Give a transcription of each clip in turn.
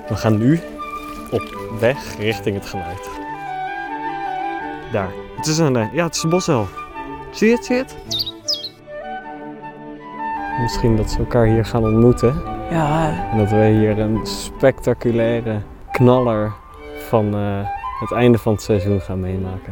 We gaan nu op weg richting het geluid. Daar. Het is een bosuil. Zie je het? Misschien dat ze elkaar hier gaan ontmoeten. Ja. En dat we hier een spectaculaire knaller van het einde van het seizoen gaan meemaken.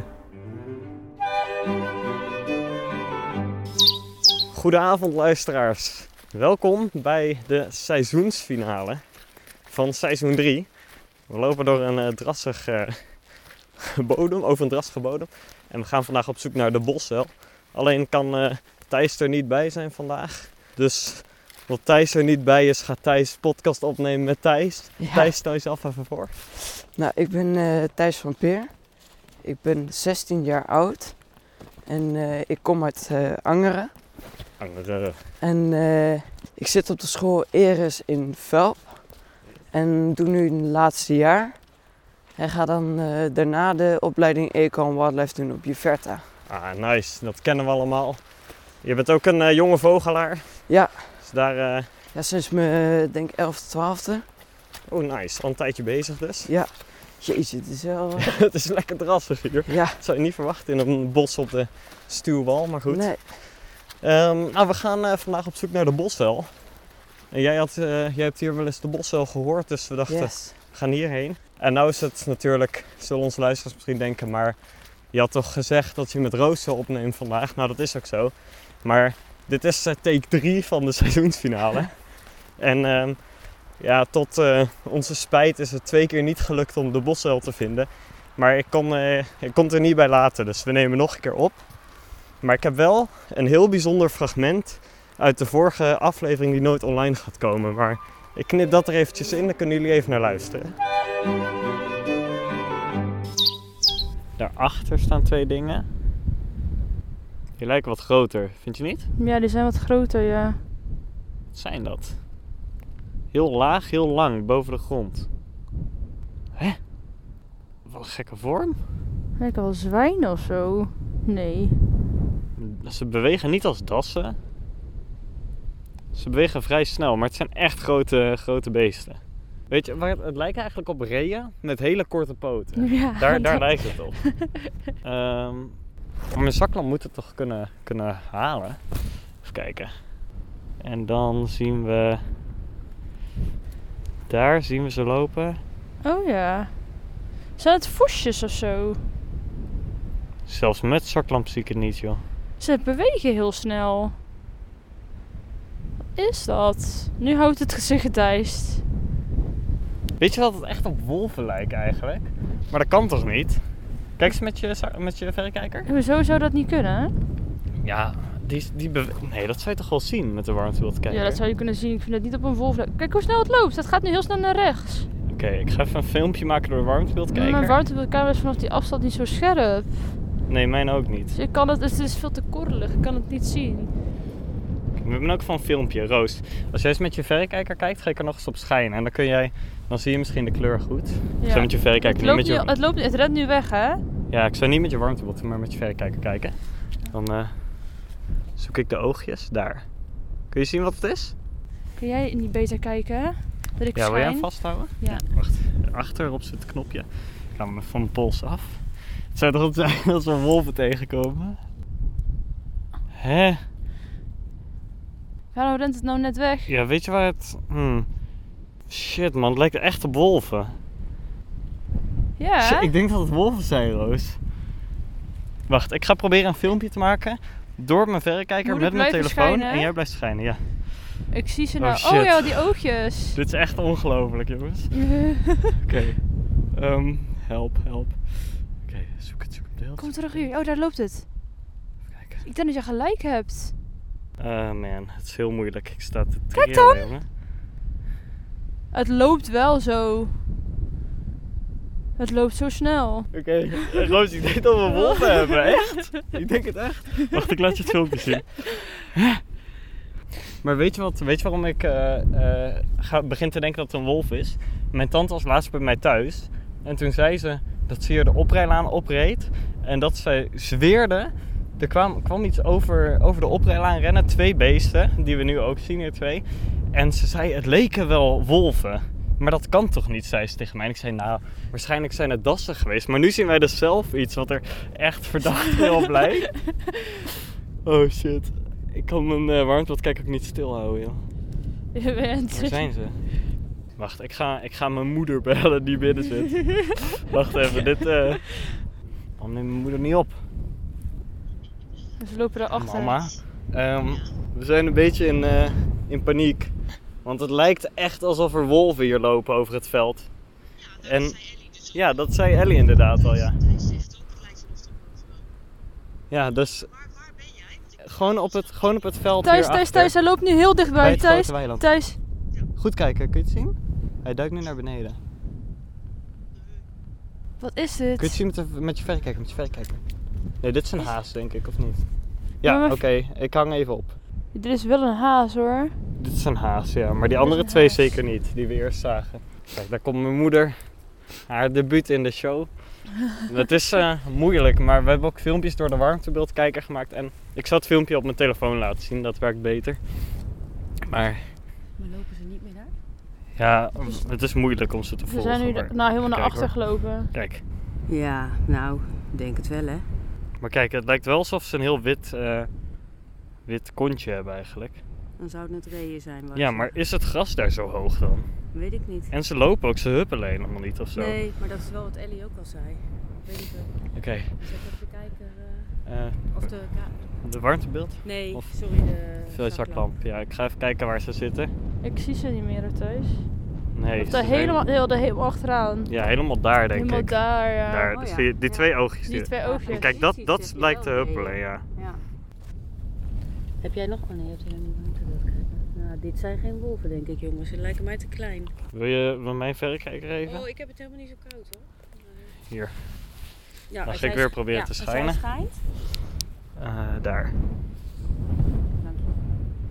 Goedenavond luisteraars. Welkom bij de seizoensfinale van seizoen 3. We lopen door een drassige bodem, over een drassige bodem. En we gaan vandaag op zoek naar de bosuil. Alleen kan Thijs er niet bij zijn vandaag. Dus wat Thijs er niet bij is, gaat Thijs podcast opnemen met Thijs. Ja. Thijs, stel jezelf even voor. Nou, ik ben Thijs van Peer. Ik ben 16 jaar oud. En ik kom uit Angeren. En ik zit op de school Eres in Velp. En doe nu het laatste jaar. En ga dan daarna de opleiding Eco & Wildlife doen op Juverta. Ah, nice. Dat kennen we allemaal. Je bent ook een jonge vogelaar. Ja. Dus daar... Ja, sinds mijn, denk 11e, 12e. Oh, nice. Al een tijdje bezig dus. Ja. Jeetje, het is wel... Het is lekker drassig hier. Ja. Dat zou je niet verwachten in een bos op de stuwwal, maar goed. Nee. We gaan vandaag op zoek naar de bosuil. En jij hebt hier wel eens de bosuil gehoord, dus we dachten, Yes. we gaan hierheen. En nou is het natuurlijk, zullen onze luisteraars misschien denken, maar je had toch gezegd dat je met Roos opneemt vandaag? Nou, dat is ook zo. Maar dit is take 3 van de seizoensfinale. En tot onze spijt is het 2 keer niet gelukt om de bosuil te vinden. Maar ik kon het er niet bij laten, dus we nemen nog een keer op. Maar ik heb wel een heel bijzonder fragment uit de vorige aflevering die nooit online gaat komen. Maar ik knip dat er eventjes in, dan kunnen jullie even naar luisteren. Daarachter staan 2 dingen. Die lijken wat groter, vind je niet? Ja, die zijn wat groter, ja. Wat zijn dat? Heel laag, heel lang, boven de grond. Hè? Wat een gekke vorm. Lijken wel zwijnen of zo. Nee. Ze bewegen niet als dassen. Ze bewegen vrij snel, maar het zijn echt grote beesten. Weet je, het lijkt eigenlijk op reeën met hele korte poten. Ja, daar lijkt het op. Mijn zaklamp moet het toch kunnen halen. Even kijken. En dan zien we... Daar zien we ze lopen. Oh ja. Zijn het voesjes of zo? Zelfs met zaklamp zie ik het niet, joh. Ze bewegen heel snel. Wat is dat? Nu houdt het zich gedijst. Weet je dat het echt op wolven lijkt eigenlijk? Maar dat kan toch niet? Kijk eens met je verrekijker. Hoezo zou dat niet kunnen, hè? Ja, nee, dat zou je toch wel zien met de warmtebeeldkijker? Ja, dat zou je kunnen zien. Ik vind het niet op een wolf. Kijk hoe snel het loopt. Het gaat nu heel snel naar rechts. Oké, ik ga even een filmpje maken door de warmtebeeldkijker. Mijn warmtebeeldkijker is vanaf die afstand niet zo scherp. Nee, mijn ook niet. Dus het is veel te korrelig. Ik kan het niet zien. We hebben ook van een filmpje, Roos. Als jij eens met je verrekijker kijkt, ga ik er nog eens op schijnen. En dan zie je misschien de kleur goed. Ja. Ik zou met je verrekijker Het rent nu weg, hè? Ja, ik zou niet met je warmtebeeld, maar met je verrekijker kijken. Dan zoek ik de oogjes. Daar. Kun je zien wat het is? Kun jij niet beter kijken, hè? Dat ik Ja, schijn? wil jij hem vasthouden? Ja. Wacht, achterop zit het knopje. Ik ga hem van mijn pols af. Het zou toch goed zijn als we wolven tegenkomen? Hè? Waarom rent het nou net weg? Ja, weet je waar het... Shit man, het lijkt echt op wolven. Ja. Shit, ik denk dat het wolven zijn, Roos. Wacht, ik ga proberen een filmpje te maken door mijn verrekijker met mijn telefoon. Schijnen? En jij blijft schijnen, ja. Ik zie ze nou. shit. Oh ja, die oogjes. Dit is echt ongelooflijk, jongens. Oké. Help. Oké, zoek het beeld. Kom terug hier. Oh, daar loopt het. Even kijken. Ik denk dat je gelijk hebt. Man, het is heel moeilijk. Ik sta te Kijk trillen, dan! jongen. Het loopt wel zo. Het loopt zo snel. Oké, Roos, ik denk dat we wolven hebben, echt? Ik denk het echt. Wacht, ik laat je het filmpje zien. Maar weet je waarom ik begin te denken dat het een wolf is? Mijn tante was laatst bij mij thuis. En toen zei ze dat ze hier de oprijlaan opreed. En dat zij zweerde. Er kwam iets over de oprijlaan rennen. 2 beesten, die we nu ook zien hier 2. En ze zei, het leken wel wolven. maar dat kan toch niet, zei ze tegen mij. En ik zei, nou, waarschijnlijk zijn het dassen geweest. Maar nu zien wij dus zelf iets wat er echt verdacht veel op lijkt. Oh shit. Ik kan mijn warmtebad kijk ook niet stilhouden, joh. Je bent... Waar zijn ze? Wacht, ik ga mijn moeder bellen die binnen zit. Wacht even, dit... Waarom neemt mijn moeder niet op? Ze lopen daarachter. Mama, we zijn een beetje in paniek. Want het lijkt echt alsof er wolven hier lopen over het veld. Ja, dat zei Ellie inderdaad al, ja. Ja, dus... Gewoon op het veld Thijs, hij loopt nu heel dichtbij. Bij het grote weiland. Thijs. Goed kijken, kun je het zien? Hij duikt nu naar beneden. Wat is dit? Kun je het zien met je verrekijker? Nee, dit is een haas, denk ik, of niet? Ja, Maar oké, ik hang even op. Dit is wel een haas, hoor. Dit is een haas, ja. Maar die andere twee zeker niet, die we eerst zagen. Kijk, daar komt mijn moeder. Haar debuut in de show. Het is moeilijk, maar we hebben ook filmpjes door de warmtebeeldkijker gemaakt. En ik zal het filmpje op mijn telefoon laten zien, dat werkt beter. Maar lopen ze niet meer daar? ja, het is moeilijk om ze te volgen. We zijn nu helemaal naar achter gelopen. Kijk. Ja, nou, denk het wel, hè. Maar kijk, het lijkt wel alsof ze een heel wit kontje hebben eigenlijk. Dan zou het net reeën zijn. Ja, maar is het gras daar zo hoog dan? Weet ik niet. En ze lopen ook, ze huppelen helemaal niet of zo. Nee, maar dat is wel wat Ellie ook al zei. Weet ik wel. Oké. Zet even de kijker... of de warmtebeeld? Nee, of sorry, de zaklamp. Ja, ik ga even kijken waar ze zitten. Ik zie ze niet meer thuis. Nee. Of helemaal achteraan. Ja, helemaal daar denk helemaal ik. Daar, ja. Daar, Oh, dus ja. die twee oogjes. Die twee oogjes. En kijk, dat lijkt te huppelen, ja. Heb jij nog... Oh nee, heb je helemaal niet wilt kijken. Nou, dit zijn geen wolven, denk ik, jongens. Ze lijken mij te klein. Wil mijn verrekijker even? Oh, ik heb het helemaal niet zo koud, hoor. Hier. Ja, Dan ga ik weer proberen te schijnen. Als hij schijnt? Daar. Dank je.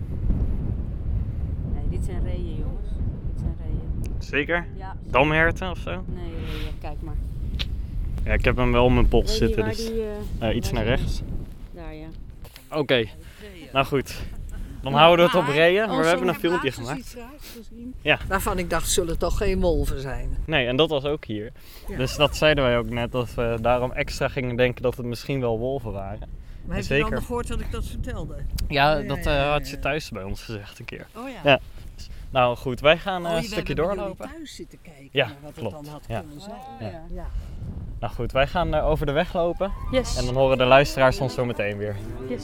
Nee, dit zijn reeën, jongens. Dit zijn reeën. Zeker? Ja. Damherten of zo? Nee, reeën. Kijk maar. Ja, ik heb hem wel op mijn pols Reeën zitten, waar dus iets naar rechts. Daar, ja. Oké. Nou goed. Dan houden we het op reeën, maar we hebben een filmpje gemaakt. Ja. Waarvan ik dacht, zullen toch geen wolven zijn? Nee, en dat was ook hier. Ja. Dus dat zeiden wij ook net, dat we daarom extra gingen denken dat het misschien wel wolven waren. Maar heb je dan nog gehoord dat ik dat vertelde? Ja, dat had je thuis bij ons gezegd een keer. Oh ja. Ja. Nou goed, wij gaan een stukje doorlopen. Thuis zitten kijken Ja, naar wat klopt. het dan had Ja. kunnen zijn. Ja. Nou goed, wij gaan over de weg lopen. Yes. En dan horen de luisteraars ons zo meteen weer. Yes.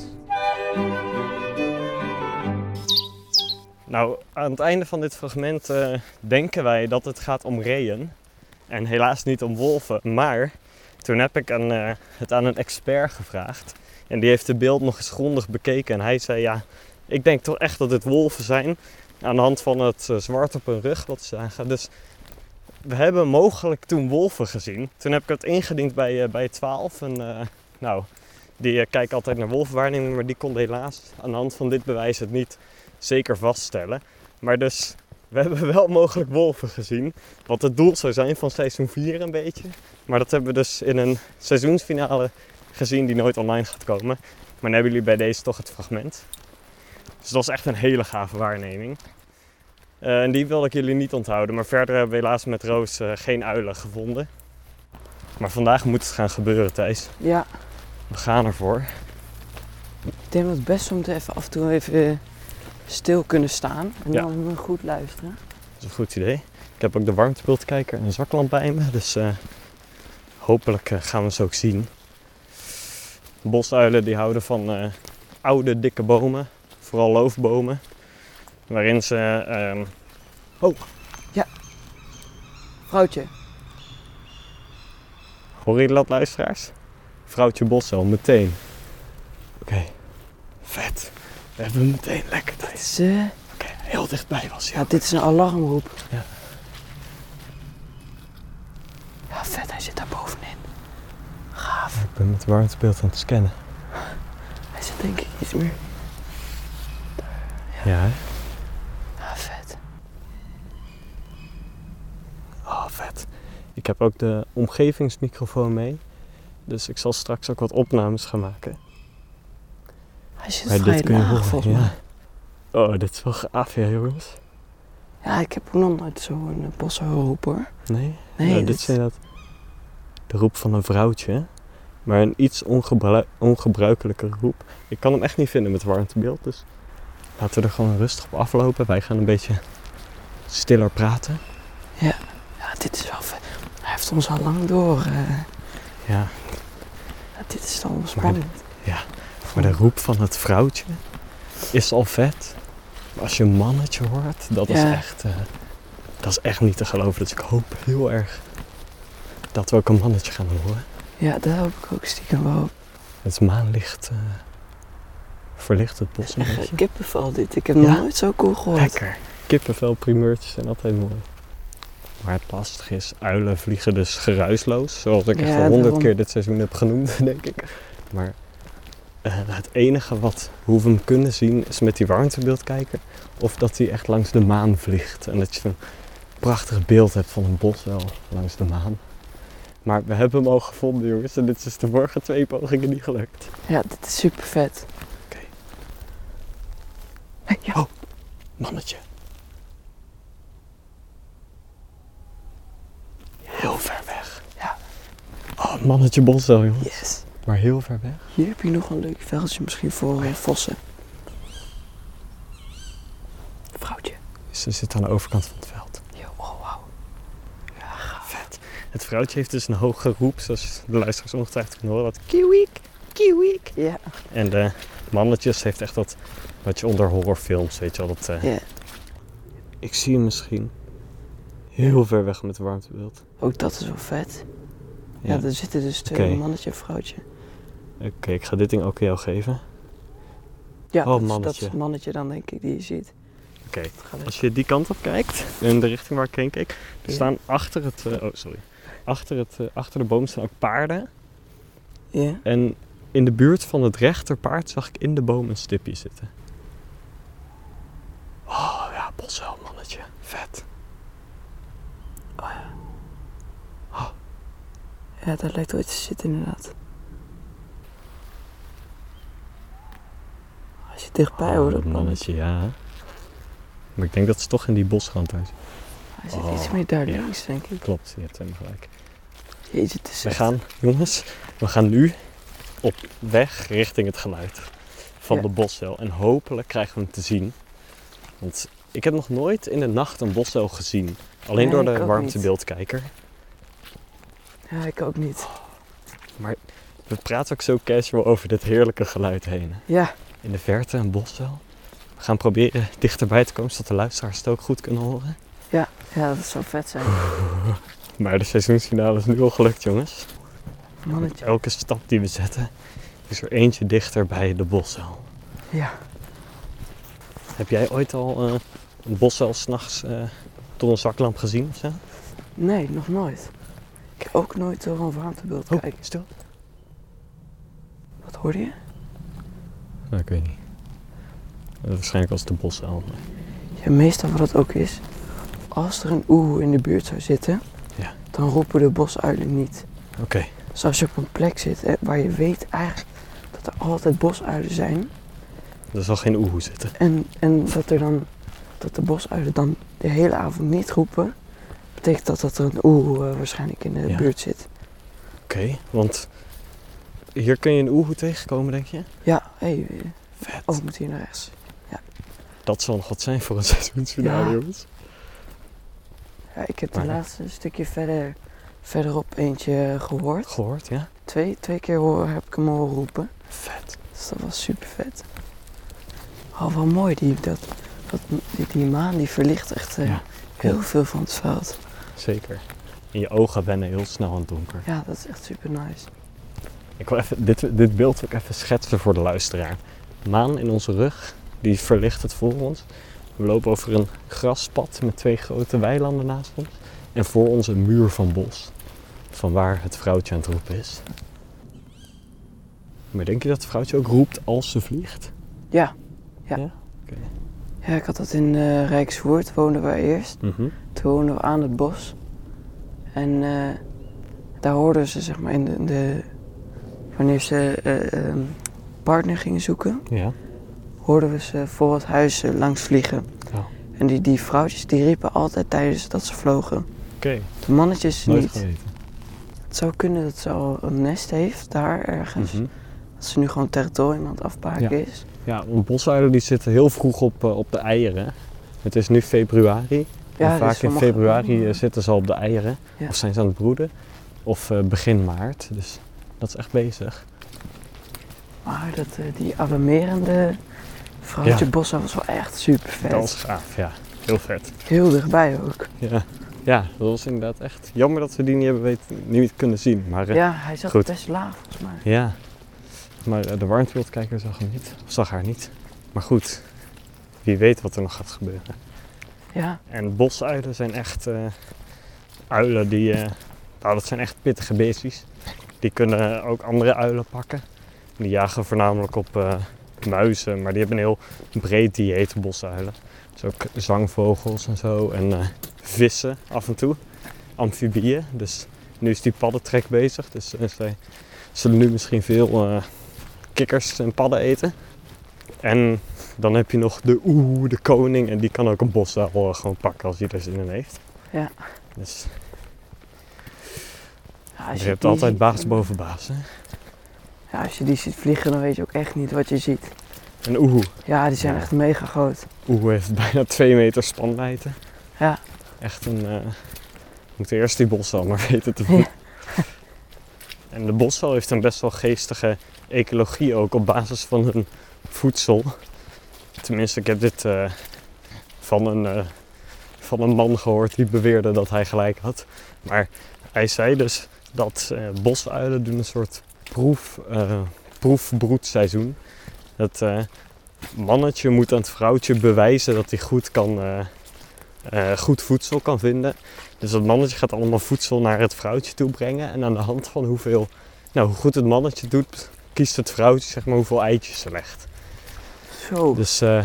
Nou, aan het einde van dit fragment denken wij dat het gaat om reeën. En helaas niet om wolven. Maar toen heb ik het aan een expert gevraagd. En die heeft de beeld nog eens grondig bekeken. En hij zei, ja, ik denk toch echt dat het wolven zijn. Aan de hand van het zwart op hun rug wat ze zagen. Dus we hebben mogelijk toen wolven gezien. Toen heb ik het ingediend bij 12. En die kijken altijd naar wolvenwaarnemingen. Maar die konden helaas aan de hand van dit bewijs het niet zeker vaststellen. Maar dus, we hebben wel mogelijk wolven gezien. Wat het doel zou zijn van seizoen 4 een beetje. Maar dat hebben we dus in een seizoensfinale gezien die nooit online gaat komen. Maar dan hebben jullie bij deze toch het fragment. Dus dat was echt een hele gave waarneming. En die wilde ik jullie niet onthouden. Maar verder hebben we helaas met Roos geen uilen gevonden. Maar vandaag moet het gaan gebeuren, Thijs. Ja. We gaan ervoor. Ik denk dat het best om te af en toe even stil kunnen staan. En Ja. dan goed luisteren. Dat is een goed idee. Ik heb ook de warmtebeeldkijker en een zaklamp bij me. Dus hopelijk gaan we ze ook zien. Bosuilen die houden van oude, dikke bomen. Vooral loofbomen. Waarin ze... Vrouwtje. Horen jullie dat, luisteraars? Vrouwtje bosuil, meteen. Oké. Vet. We hebben hem meteen lekker, Thijs. Oké, heel dichtbij was hij. Ja, dit is een alarmroep. Ja. Ja, vet. Hij zit daar bovenin. Gaaf. Ik ben met het warmtebeeld aan het scannen. Hij zit denk ik iets meer. Ja, hè? Ja, vet. Oh, vet. Ik heb ook de omgevingsmicrofoon mee. Dus ik zal straks ook wat opnames gaan maken. Hij zit Maar vrij dit kun je laag horen, volgens mij. ja. Oh, dit is wel gaaf, ja, jongens. Ja, ik heb ook nog nooit zo'n bosuil geroepen hoor. Nee? Nee, Dit is inderdaad de roep van een vrouwtje. Maar een iets ongebruikelijke roep. Ik kan hem echt niet vinden met warmtebeeld. Dus laten we er gewoon rustig op aflopen. Wij gaan een beetje stiller praten. Ja, dit is wel vet. Hij heeft ons al lang door. Ja. Dit is dan spannend. Maar de roep van het vrouwtje is al vet. Maar als je een mannetje hoort, dat is echt niet te geloven. Dus ik hoop heel erg dat we ook een mannetje gaan horen. Ja, dat hoop ik ook stiekem wel. Het maanlicht verlicht het bos een beetje. Kippenvel dit. Ik heb nog nooit zo cool gehoord. Lekker. Kippenvel primeurtjes zijn altijd mooi. Maar het lastige is, uilen vliegen dus geruisloos. Zoals ik echt al 100 keer dit seizoen heb genoemd, denk ik. Maar het enige hoe we hem kunnen zien is met die warmtebeeldkijker. Of dat hij echt langs de maan vliegt. En dat je een prachtig beeld hebt van een boswel langs de maan. Maar we hebben hem al gevonden, jongens. En dit is de vorige 2 pogingen niet gelukt. Ja, dit is super vet. Oké. Hey, ja. Oh, mannetje. Heel ver weg. Ja. Oh, mannetje boswel, jongens. Yes. Maar heel ver weg. Hier heb je nog een leuk veldje misschien voor vossen. Vrouwtje. Ze zit aan de overkant van het veld. Yo, oh wauw. Ja, vet. Het vrouwtje heeft dus een hoge roep, zoals de luisteraars ongetwijfeld kunnen horen. Wat kiwiek, kiwiek. Ja. En de mannetjes heeft echt dat wat je onder horrorfilms, weet je wel. Dat, Ja. Ik zie hem misschien heel ver weg met de warmtebeeld. Ook dat is wel vet. Ja, er zitten dus 2 Oké. mannetje en vrouwtje. Oké, ik ga dit ding ook aan jou geven. Ja, Oh, dat is mannetje. het mannetje dan denk ik die je ziet. Oké, als je die kant op kijkt, in de richting waar ik heen keek, er staan achter de boom staan ook paarden. Ja. En in de buurt van het rechterpaard zag ik in de boom een stipje zitten. Oh ja, boswel, mannetje. Vet. Oh ja. Oh. Ja, daar lijkt ooit te zitten inderdaad. Als je dichtbij hoort, dat mannetje, ja. Maar ik denk dat ze toch in die bosrand thuis. Hij zit iets meer daar links, denk ik. Klopt, je hebt hem gelijk. Jeetje, het is We gaan, jongens, nu op weg richting het geluid van de boswel. En hopelijk krijgen we hem te zien. Want ik heb nog nooit in de nacht een boswel gezien. Alleen door de warmtebeeldkijker. Ja, ik ook niet. Maar we praten ook zo casual over dit heerlijke geluid heen. Ja. In de verte een boswel. We gaan proberen dichterbij te komen, zodat de luisteraars het ook goed kunnen horen. Ja, dat zou vet zijn. Maar de seizoensfinale is nu al gelukt, jongens. Mannetje. Elke stap die we zetten is er eentje dichter bij de boswel. Ja. Heb jij ooit al een boswel 's nachts door een zaklamp gezien of zo? Nee, nog nooit. Ik heb ook nooit door een warmtebeeld kijken. Stil. Wat hoorde je? Nou, ik weet niet. Waarschijnlijk was het de boswel. Ja, meestal wat het ook is, als er een oehoe in de buurt zou zitten, dan roepen de bosuilen niet. Oké. Dus als je op een plek zit waar je weet eigenlijk dat er altijd bosuilen zijn. Er zal geen oehoe zitten. En dat de bosuilen dan de hele avond niet roepen, betekent dat er een oehoe waarschijnlijk in de buurt zit. Oké, want hier kun je een oehoe tegenkomen, denk je? Ja, vet. Oh, ik moet hier naar rechts. Ja. Dat zal nog wat zijn voor een seizoensfinale, jongens. Ja, ik heb de laatste stukje verderop eentje gehoord. Gehoord, ja? Twee keer heb ik hem horen roepen. Vet. Dus dat was super vet. Oh, wel mooi. Die maan die verlicht echt heel veel van het veld. Zeker. En je ogen wennen heel snel aan het donker. Ja, dat is echt super nice. Ik wil even dit beeld ook even schetsen voor de luisteraar. Maan in onze rug, die verlicht het voor ons. We lopen over een graspad met 2 grote weilanden naast ons. En voor ons een muur van bos. Van waar het vrouwtje aan het roepen is. Maar denk je dat het vrouwtje ook roept als ze vliegt? Ja. Okay. Ja, ik had dat in Rijksvoort, woonden we eerst. Mm-hmm. Toen woonden we aan het bos. En daar hoorden ze zeg maar wanneer ze partner gingen zoeken, hoorden we ze voor het huis langs vliegen. Oh. En die vrouwtjes die riepen altijd tijdens dat ze vlogen. Oké. De mannetjes Nooit niet. geweten. Het zou kunnen dat ze al een nest heeft, daar ergens. Mhm. Dat ze nu gewoon territorium aan het afbaken is. Ja, want bosuilen die zitten heel vroeg op de eieren. Het is nu februari. Ja, En vaak dus in sommige- februari zitten ze al op de eieren. Ja. Of zijn ze aan het broeden. Of begin maart. Dus dat is echt bezig. Maar die alarmerende vrouwtje Ja. bosuil was wel echt super vet. Dat was gaaf, ja. Heel vet. Heel dichtbij ook. Ja, dat was inderdaad echt jammer dat we die niet kunnen zien. Maar Ja, hij zat goed. best laag volgens mij. ja. Maar de warmtebeeldkijker zag hem niet. Of zag haar niet. Maar goed, wie weet wat er nog gaat gebeuren. Ja, En bosuilen zijn echt uilen die... nou, dat zijn echt pittige beestjes. Die kunnen ook andere uilen pakken. Die jagen voornamelijk op muizen, maar die hebben een heel breed dieet, bosuilen. Dus ook zangvogels en zo en vissen af en toe. Amfibieën, dus nu is die paddentrek bezig. Dus zij zullen nu misschien veel kikkers en padden eten. En dan heb je nog de koning en die kan ook een bosuil gewoon pakken als hij er zin in heeft. Ja. Dus ja, als je hebt die altijd ziet, baas boven baas. Hè? Ja, als je die ziet vliegen, dan weet je ook echt niet wat je ziet. En oehoe. Ja, die zijn Ja. echt mega groot. Oehoe heeft bijna 2 meter spanwijdte. Ja. Echt een... we moeten eerst die bosuil maar weten te doen. Ja. En de bosuil heeft een best wel geestige ecologie ook op basis van hun voedsel. Tenminste, ik heb dit van een man gehoord die beweerde dat hij gelijk had. Maar hij zei dus dat bosuilen doen een soort proefbroedseizoen. Het mannetje moet aan het vrouwtje bewijzen dat hij goed voedsel kan vinden. Dus dat mannetje gaat allemaal voedsel naar het vrouwtje toe brengen. En aan de hand van hoe goed het mannetje doet, kiest het vrouwtje zeg maar hoeveel eitjes ze legt. Zo.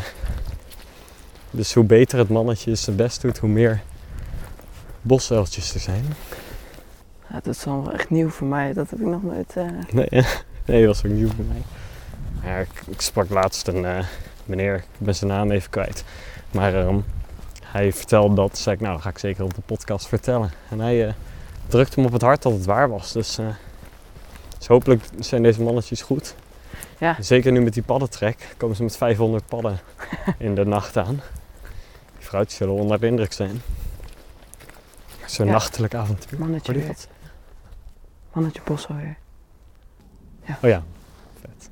Dus hoe beter het mannetje zijn best doet, hoe meer bosuiltjes er zijn. Ja, dat is dan wel echt nieuw voor mij. Dat heb ik nog nooit... Nee, dat was ook nieuw voor mij. Ja, ik sprak laatst een meneer, ik ben zijn naam even kwijt. Maar hij vertelde dat, zei ik, nou, dat ga ik zeker op de podcast vertellen. En hij drukte me op het hart dat het waar was. Dus hopelijk zijn deze mannetjes goed. Ja. Zeker nu met die paddentrek komen ze met 500 padden in de nacht aan. Die vrouwtjes zullen onder de indruk zijn. Zo'n Ja. nachtelijk avontuur. Mannetje Hoor je weer. dat? Mannetje bosuil weer. Oh ja, vet.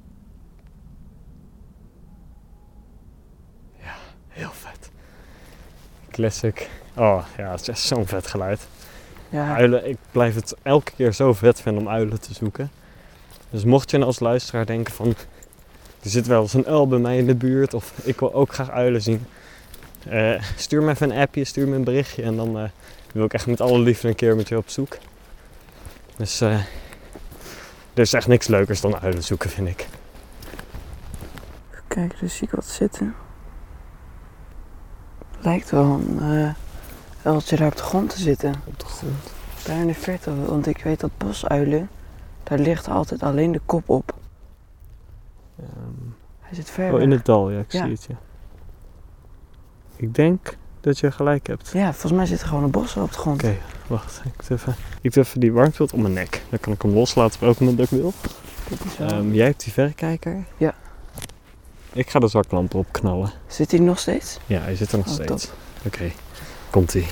Ja, heel vet. Classic. Oh ja, het is echt zo'n vet geluid. Ja, Uilen, ik blijf het elke keer zo vet vinden om uilen te zoeken. Dus mocht je nou als luisteraar denken van... Er zit wel eens een uil bij mij in de buurt of ik wil ook graag uilen zien. Stuur me even een appje, stuur me een berichtje en dan wil ik echt met alle liefde een keer met je op zoek. Dus er is echt niks leukers dan uilen zoeken, vind ik. even kijken, dus zie ik wat zitten. Lijkt wel een uiltje daar op de grond te zitten. Op de grond. Daar in de verte, want ik weet dat bosuilen, daar ligt altijd alleen de kop op. Hij zit ver weg. In het dal, ja, ik Ja. zie het, ja. Ik denk dat je gelijk hebt. Ja, volgens mij zit er gewoon een bosuil op de grond. Oké, wacht. Ik doe even die warmtebeeld om mijn nek. Dan kan ik hem loslaten op elk moment dat ik wil. Dit is wel- Jij hebt die verrekijker? Ja. Ik ga de zaklamp opknallen. Zit hij nog steeds? Ja, hij zit er nog Oh, steeds. Oké, komt-ie.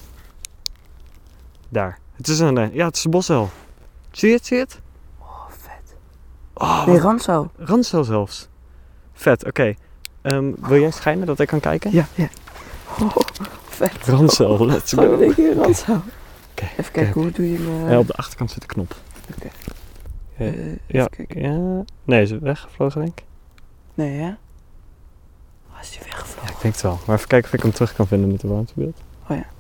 Daar. Het is een bosuil. Zie je het? Oh, vet. Oh, Nee, ramsuil. Ransel zelfs. Vet, oké. Wil jij schijnen dat ik kan kijken? Ja, ja. Oh, vet. Ransel, let's Gewoon go. in één keer een ramsuil. Oké, Even kijken, hoe doe je hem? Ja, op de achterkant zit de knop. Oké. Ja, Even ja, kijken. ja. Nee, is het weggevlogen denk ik? Nee, hè? Oh, is die weggevlogen? Ja, ik denk het wel. Maar even kijken of ik hem terug kan vinden met de warmtebeeld. Oh ja.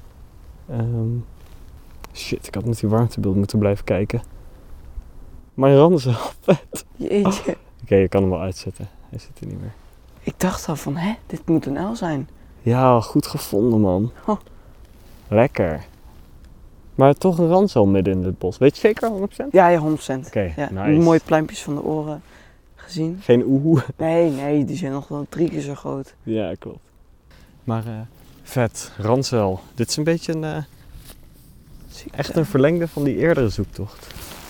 Shit, ik had met die warmtebeeld moeten blijven kijken. Maar Ransel, vet. Jeetje. Oké, je kan hem wel uitzetten. Hij zit er niet meer. Ik dacht al van, hè, dit moet een uil zijn. Ja, goed gevonden man. Oh. Lekker. Maar toch een Ransel midden in het bos. Weet je zeker 100%? Ja, ja, 100%. Oké, Ja, nice. mooie pluimpjes van de oren gezien. Geen oehoe. Nee, die zijn nog wel 3 keer zo groot. Ja, klopt. Maar vet, ransel. Dit is een beetje echt een verlengde van die eerdere zoektocht.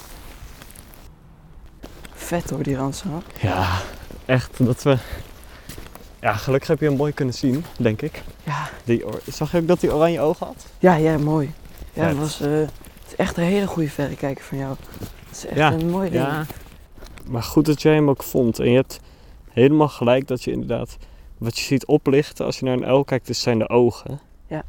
Vet hoor, die ransel. Ja, echt dat we... Ja, gelukkig heb je hem mooi kunnen zien, denk ik. Ja. Zag je ook dat hij oranje ogen had? Ja, mooi. Ja, Vet. het is echt een hele goede verrekijker van jou. Het is echt een mooi ding. Ja, maar goed dat jij hem ook vond. En je hebt helemaal gelijk dat je inderdaad... Wat je ziet oplichten als je naar een uil kijkt, dus zijn de ogen. Ja.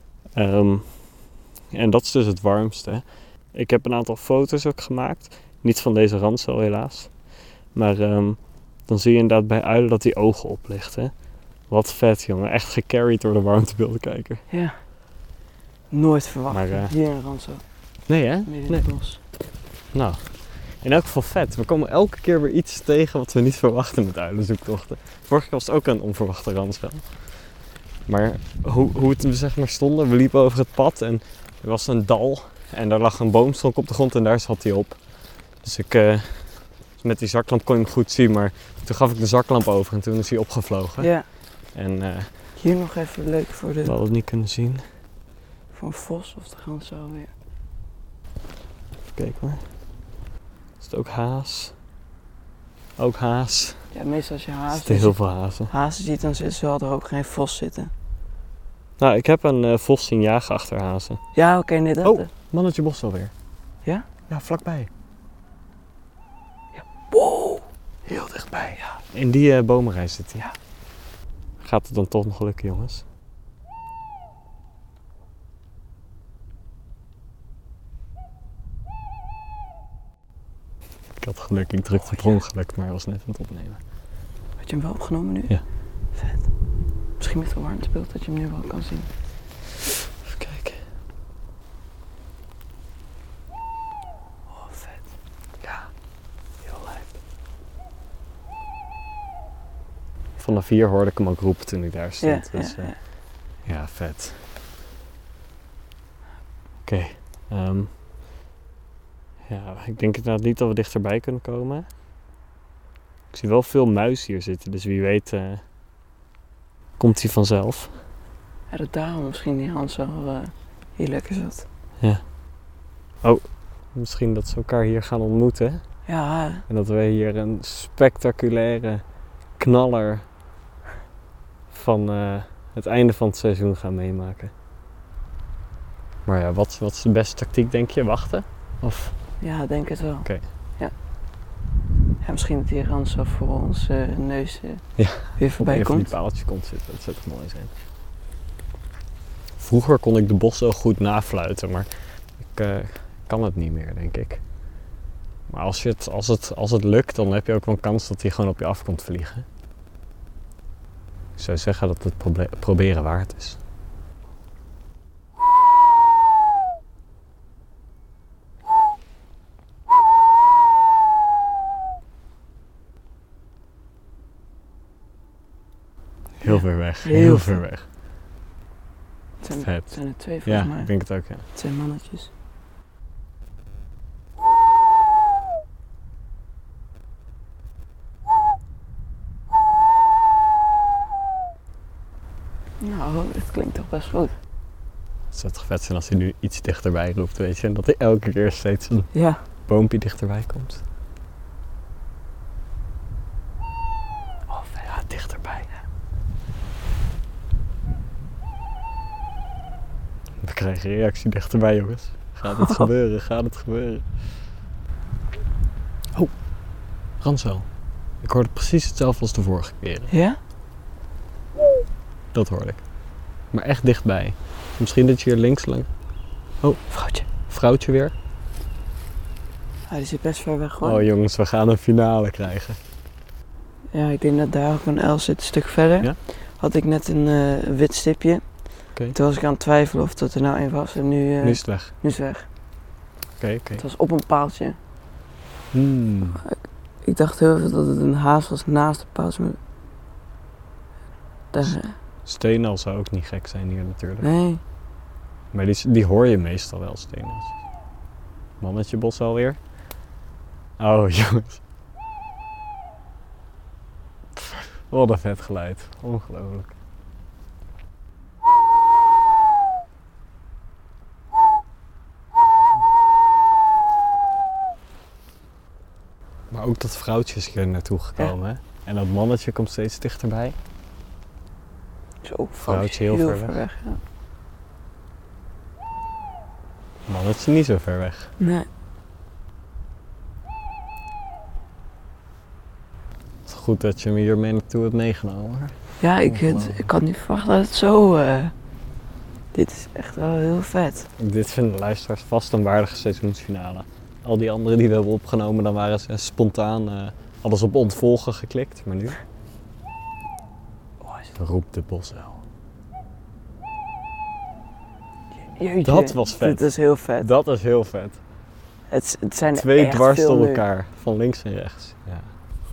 En dat is dus het warmste. Ik heb een aantal foto's ook gemaakt. Niet van deze ransel helaas. Maar dan zie je inderdaad bij uilen dat die ogen oplichten. Wat vet, jongen. Echt gecarried door de warmtebeeldenkijker. Ja. Nooit verwacht. Maar, hier een ransel. Nee hè? Midden in het bos. Nou, in elk geval vet. We komen elke keer weer iets tegen wat we niet verwachten met uilenzoektochten. Vorige keer was het ook een onverwachte ransel. Maar hoe het zeg maar stonden, we liepen over het pad en er was een dal. En daar lag een boomstronk op de grond en daar zat hij op. Dus met die zaklamp kon je hem goed zien, maar toen gaf ik de zaklamp over en toen is hij opgevlogen. Ja. En hier nog even leuk voor we hadden het niet kunnen zien. voor een vos of de ransel weer. Kijk maar. Is het ook haas? Ook haas. Ja, meestal als je Er hazen zitten heel veel hazen. hazen ziet, dan zal er ook geen vos zitten. Nou, ik heb een vos zien jagen achter hazen. Ja, oké, nee, dat... Oh. Mannetje bos alweer. Ja? Ja, vlakbij. Ja. Wow, heel dichtbij, ja. In die bomenrij zit hij. Ja. Gaat het dan toch nog lukken, jongens? Ik had geluk, ik drukte per ongeluk, maar hij was net aan het opnemen. Had je hem wel opgenomen nu? Ja. Vet. Misschien met een warmtebeeld dat je hem nu wel kan zien. Even kijken. Oh, vet. Ja, heel lijp. Vanaf hier hoorde ik hem ook roepen toen ik daar stond. Ja, Dus, ja. ja, vet. Oké. Ja, ik denk inderdaad niet dat we dichterbij kunnen komen. Ik zie wel veel muis hier zitten, dus wie weet komt hij vanzelf. Ja, dat daarom misschien die ransel hier lekker zat. Ja. Oh, misschien dat ze elkaar hier gaan ontmoeten. Ja, En dat we hier een spectaculaire knaller van het einde van het seizoen gaan meemaken. Maar ja, wat is de beste tactiek, denk je? Wachten? Of? ja, denk het wel. Oké. Ja. Ja, misschien dat die ransel voor ons neus Ja, weer voorbij even komt. die paaltjes komt zitten, dat zou toch mooi zijn. Vroeger kon ik de bossen wel goed nafluiten, maar ik kan het niet meer, denk ik. Maar als het lukt, dan heb je ook wel een kans dat hij gewoon op je af komt vliegen. Ik zou zeggen dat het proberen waard is. Heel ver weg. Heel ver weg. Het Vet. zijn er twee volgens Ja, mij. ik denk het ook, ja. Het zijn mannetjes. Nou, het klinkt toch best goed. Het zou toch vet zijn als hij nu iets dichterbij roept, weet je. En dat hij elke keer steeds een Ja. boompje dichterbij komt. Oh, vet. Ja, dichterbij. We krijgen reactie dichterbij, jongens. Gaat het gebeuren? Gaat het gebeuren? Oh, ransel. Ik hoorde precies hetzelfde als de vorige keren. Ja? Dat hoorde ik. Maar echt dichtbij. Misschien dat je hier links lang... Oh, Vrouwtje. vrouwtje weer. Ah, die zit best ver weg hoor. Oh jongens, we gaan een finale krijgen. Ja, ik denk dat daar ook een uil zit, een stuk verder. Ja? Had ik net een wit stipje. Oké. Toen was ik aan het twijfelen of dat er nou een was en nu Nu is het weg. is het weg. Oké. Het was op een paaltje. Hmm. Ik dacht heel even dat het een haas was naast de paaltje. Maar... Daar, Steenal zou ook niet gek zijn hier natuurlijk. nee. Maar die hoor je meestal wel, steenals. Mannetje bos alweer. Oh jongens. Wat een vet geluid. Ongelooflijk. Maar ook dat vrouwtje is hier naartoe gekomen. Hè? En dat mannetje komt steeds dichterbij. Zo, Vrouwtje heel ver weg. Ja. Mannetje niet zo ver weg. Nee. Het is goed dat je me hier mee naartoe hebt meegenomen. Hoor. Ja, ik had niet verwacht dat het zo... dit is echt wel heel vet. Dit vinden de luisteraars vast een waardige seizoensfinale. Al die anderen die we hebben opgenomen, dan waren ze spontaan alles op ontvolgen geklikt. Maar nu roept de bosuil. Jeetje, Dat was vet. Dit is heel vet. Dat is heel vet. Het zijn 2 echt dwars veel door nu. elkaar, van links en rechts. Ja.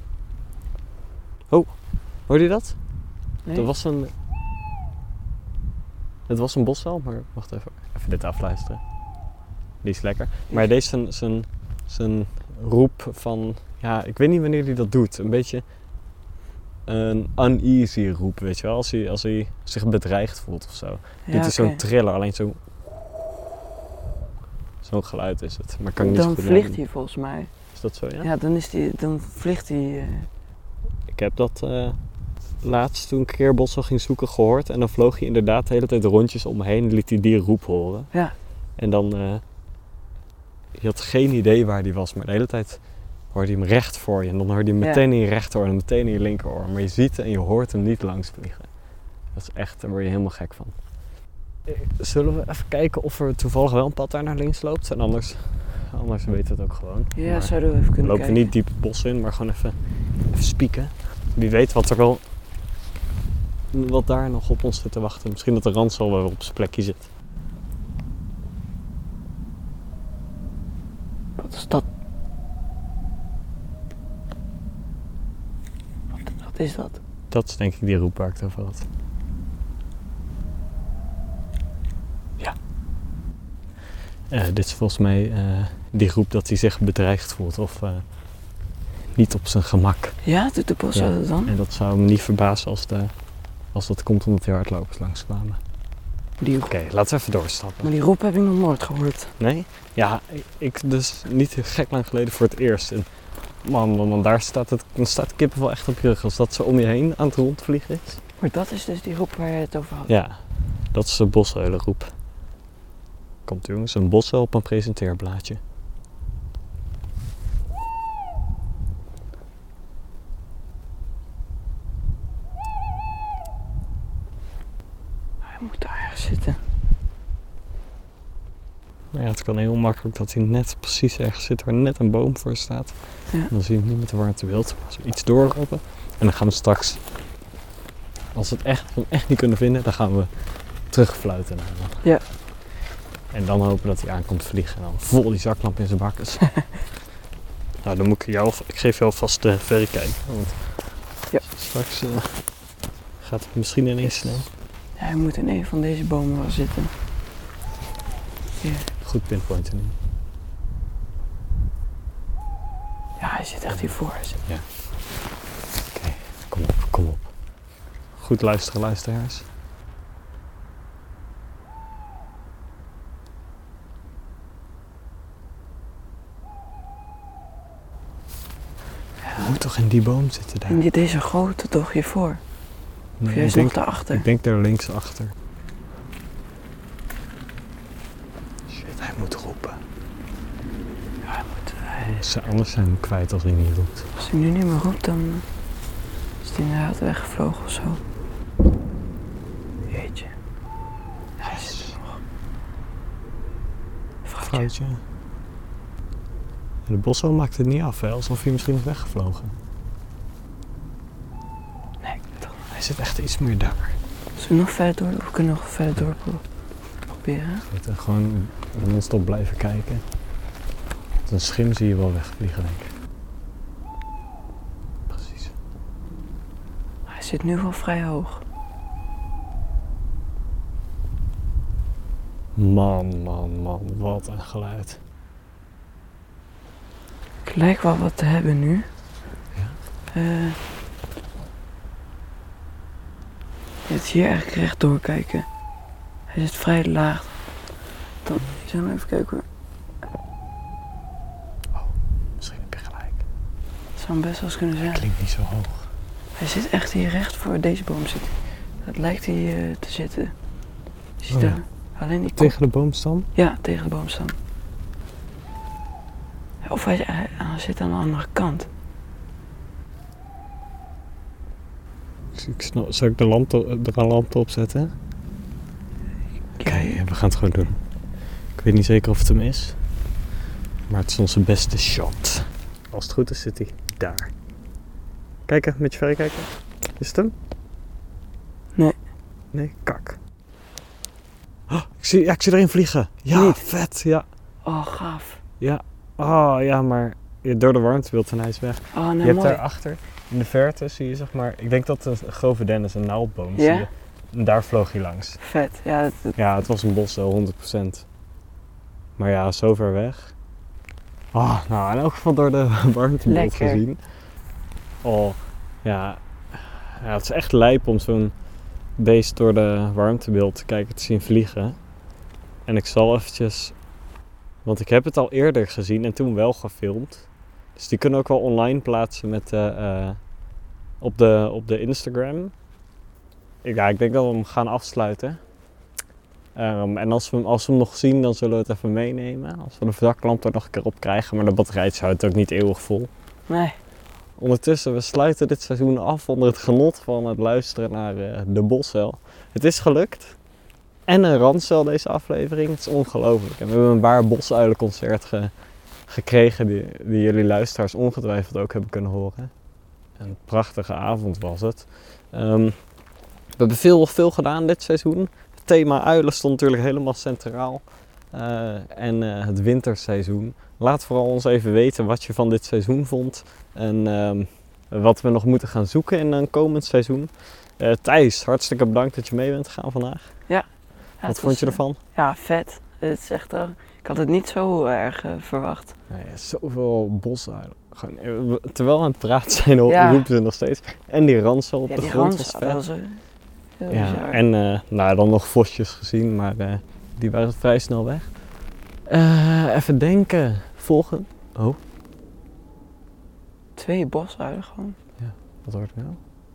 Oh, hoorde je dat? Nee? Dat was een... Het was een bosuil, maar wacht even. Even dit afluisteren. Die is lekker. Maar deze zijn roep van... Ja, ik weet niet wanneer hij dat doet. Een beetje een uneasy roep, weet je wel. Als hij zich bedreigd voelt of zo. Ja, Dit is oké. zo'n triller, alleen zo'n geluid is het. Maar kan ik niet Dan goed vliegt nadoen. hij volgens mij. Is dat zo, ja? Ja, dan vliegt hij... Ik heb dat laatst toen ik een keer bossen ging zoeken gehoord. En dan vloog hij inderdaad de hele tijd rondjes om me heen en liet hij die roep horen. Ja. En dan... je had geen idee waar hij was, maar de hele tijd hoorde je hem recht voor je. En dan hoorde je hem meteen in je rechteroor en meteen in je linkeroor. Maar je ziet en je hoort hem niet langs vliegen. Dat is echt, daar word je helemaal gek van. Zullen we even kijken of er toevallig wel een pad daar naar links loopt? En anders weten we het ook gewoon. Ja, Maar zouden we even kunnen lopen we kijken. niet diep het bos in, maar gewoon even spieken. Wie weet wat daar nog op ons zit te wachten. Misschien dat de ransel wel op zijn plekje zit. Wat is dat? Wat is dat? Dat is denk ik die roep waar ik het over had. Ja. Dit is volgens mij die roep dat hij zich bedreigd voelt of niet op zijn gemak. Ja, doet de bos dat dan? En dat zou me niet verbazen als dat komt omdat die hardlopers langskwamen. Oké, laten we even doorstappen. Maar die roep heb ik nog nooit gehoord. Nee? Ja, ik dus niet gek lang geleden voor het eerst. En man, dan staat de kippenvel echt op je rug. Als dat zo om je heen aan het rondvliegen is. Maar dat is dus die roep waar je het over had. Ja, dat is de bosuilenroep. Komt jongens, een bosuil op een presenteerblaadje. Hij moet daar ergens zitten. Maar ja, het kan heel makkelijk dat hij net precies ergens zit waar net een boom voor staat. Ja. En dan zie je hem niet met de warmtebeeld. Als we iets doorlopen en dan gaan we straks, als we het echt niet kunnen vinden, dan gaan we terugfluiten naar hem. Ja. En dan hopen dat hij aankomt vliegen en dan vol die zaklamp in zijn bakkes. Nou, dan moet ik geef jou alvast de verrekijker. Want ja. Straks gaat het misschien ineens snel. Ja, hij moet in een van deze bomen wel zitten. Hier. Goed pinpointen nu. Ja, hij zit echt hiervoor. Ja. Oké, kom op. Goed luisteren, luisteraars. Hij moet toch in die boom zitten daar? En deze grote toch hiervoor? Of juist nog daarachter? Ik denk daar links achter. Shit, hij moet roepen. Ja, hij moet... Anders zijn we hem kwijt als hij niet roept. Als hij nu niet meer roept, dan is hij inderdaad weggevlogen of zo. Jeetje. Ja, hij zit er nog. Vrouwtje. De bosso maakt het niet af, hè? Alsof hij misschien is weggevlogen. Nee, toch. Hij zit echt iets meer daar. Zullen we nog verder door? We kunnen nog verder door proberen. We moeten gewoon non-stop blijven kijken. Want een schim zie je wel wegvliegen, denk ik. Precies. Hij zit nu wel vrij hoog. Man, wat een geluid. Het lijkt wel wat te hebben nu. Ja? Je moet hier eigenlijk recht doorkijken. Hij zit vrij laag. Dan, ik zal even kijken hoor. Oh, misschien heb je gelijk. zou hem best wel eens kunnen zijn. Klinkt niet zo hoog. Hij zit echt hier recht voor deze boom zit. Dat lijkt hij te zitten. Je ziet ja. daar alleen die kop. Tegen de boomstam? Ja, tegen de boomstam. Of hij zit aan de andere kant. Zal ik de lamp opzetten? Oké, we gaan het gewoon doen. Ik weet niet zeker of het hem is. Maar het is onze beste shot. Als het goed is zit hij daar. Kijken, met je verrekijker. Is het hem? Nee. Nee, kak. Oh, ik zie erin vliegen. Ja, niet. Vet, ja. Oh, gaaf. Ja. Oh, ja, maar door de warmtebeeld en hij is weg. Oh, nee, Je hebt mooi. daarachter, in de verte zie je zeg maar, ik denk dat het een grove dennis, een naaldboom Ja? zie je. En daar vloog hij langs. Vet. Ja, Ja, het was een bos, 100%. Maar ja, zo ver weg. Oh, nou, in elk geval door de warmtebeeld Lekker. gezien. Oh, ja. Ja, het is echt lijp om zo'n beest door de warmtebeeld te kijken te zien vliegen. En ik zal eventjes, want ik heb het al eerder gezien en toen wel gefilmd. Dus die kunnen we ook wel online plaatsen met, op de Instagram. Ja, ik denk dat we hem gaan afsluiten. En als we hem nog zien, dan zullen we het even meenemen. Als we de zaklamp er nog een keer op krijgen. Maar de batterij houdt ook niet eeuwig vol. nee. Ondertussen, we sluiten dit seizoen af onder het genot van het luisteren naar de bosuil. Het is gelukt. En een randsuil deze aflevering. Het is ongelooflijk. En we hebben een waar bosuilenconcert gekregen die jullie luisteraars ongetwijfeld ook hebben kunnen horen. Een prachtige avond was het. We hebben veel gedaan dit seizoen. Het thema uilen stond natuurlijk helemaal centraal. En het winterseizoen. Laat vooral ons even weten wat je van dit seizoen vond. En wat we nog moeten gaan zoeken in een komend seizoen. Thijs, hartstikke bedankt dat je mee bent gegaan vandaag. Ja, Wat vond je ervan? Ja, vet. Het is echt, ik had het niet zo erg verwacht. Nee, zoveel bosuilen. Gewoon, terwijl we aan het praten zijn, roepen ze nog steeds. En die ransel op de grond was vet. Was heel ja, bizar. en dan nog vosjes gezien, maar die waren vrij snel weg. Even denken. Volgende. Oh, 2 bosuilen gewoon. wat hoort ik nou?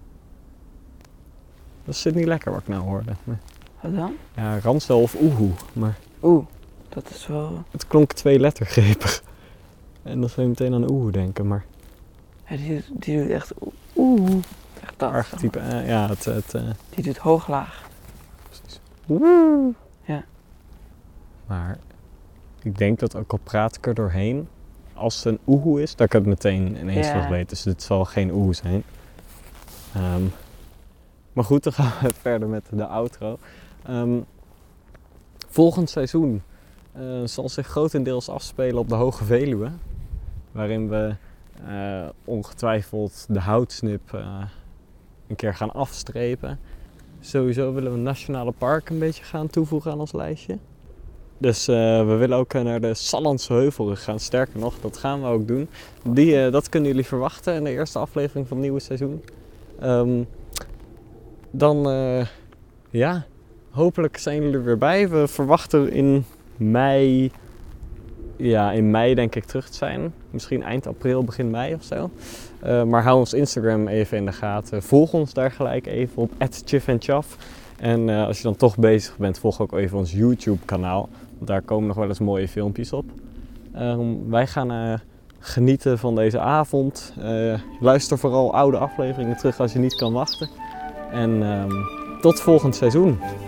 Dat zit niet lekker wat ik nou hoorde. Maar, Wat dan? ja, ransel of oehoe. Maar Oeh, dat is wel... het klonk 2-lettergrepig. En dan zou je meteen aan oehoe denken, maar... Ja, die doet echt oeh. Echt dat. archetype, ja, Die doet hoog-laag. precies. Woe. Ja. Maar ik denk dat ook al praat ik er doorheen, als het een oehoe is, dat ik het meteen ineens Ja. nog weet. Dus het zal geen oehoe zijn. Maar goed, dan gaan we verder met de outro. Volgend seizoen zal zich grotendeels afspelen op de Hoge Veluwe. Waarin we ongetwijfeld de houtsnip een keer gaan afstrepen. Sowieso willen we nationale parken een beetje gaan toevoegen aan ons lijstje. Dus we willen ook naar de Sallandse Heuvel gaan. Sterker nog, dat gaan we ook doen. Dat kunnen jullie verwachten in de eerste aflevering van het nieuwe seizoen. Hopelijk zijn jullie er weer bij. We verwachten in mei denk ik terug te zijn. Misschien eind april, begin mei of zo. Maar hou ons Instagram even in de gaten. Volg ons daar gelijk even op @chifandchaf. En als je dan toch bezig bent, volg ook even ons YouTube kanaal. Want daar komen nog wel eens mooie filmpjes op. Wij gaan genieten van deze avond. Luister vooral oude afleveringen terug als je niet kan wachten. En tot volgend seizoen.